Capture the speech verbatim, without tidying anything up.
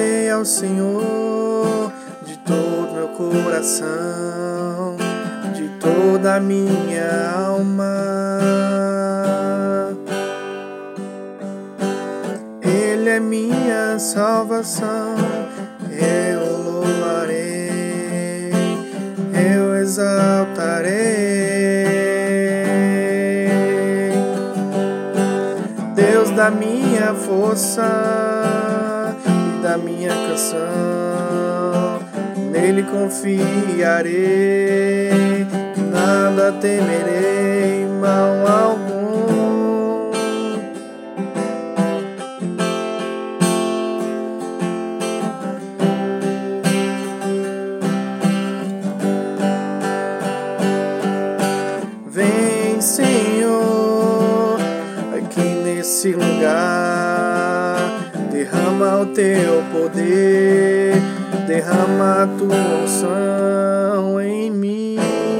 louvarei ao Senhor de todo meu coração, de toda a minha alma. Ele é minha salvação, eu louvarei, eu exaltarei. Deus da minha força e da minha canção, nele confiarei, nada temerei, mal algum. Vem, Senhor, aqui nesse lugar, derrama o teu poder, derrama a tua unção em mim.